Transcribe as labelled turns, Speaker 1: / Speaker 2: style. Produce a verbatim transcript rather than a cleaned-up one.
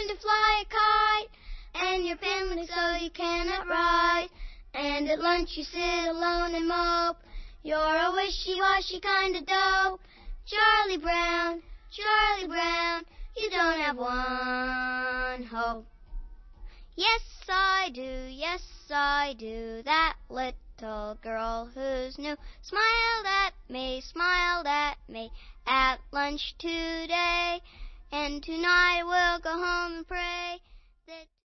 Speaker 1: learn to fly a kite, and your family so you cannot ride. And at lunch you sit alone and mope. You're a wishy-washy kind of dope. Charlie Brown, Charlie Brown, you don't have one hope. Yes, I do, yes, I do. That little girl who's new smiled at me, smiled at me at lunch today. And tonight we'll go home and pray